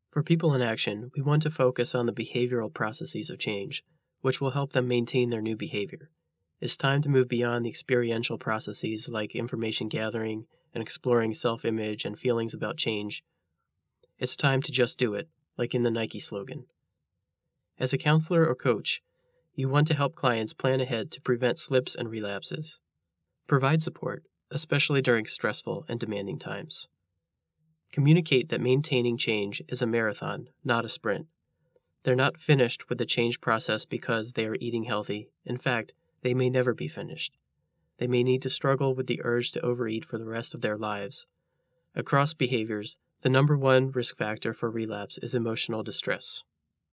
For people in action, we want to focus on the behavioral processes of change, which will help them maintain their new behavior. It's time to move beyond the experiential processes like information gathering and exploring self-image and feelings about change. It's time to just do it, like in the Nike slogan. As a counselor or coach, you want to help clients plan ahead to prevent slips and relapses. Provide support, especially during stressful and demanding times. Communicate that maintaining change is a marathon, not a sprint. They're not finished with the change process because they are eating healthy. In fact, they may never be finished. They may need to struggle with the urge to overeat for the rest of their lives. Across behaviors, the number one risk factor for relapse is emotional distress.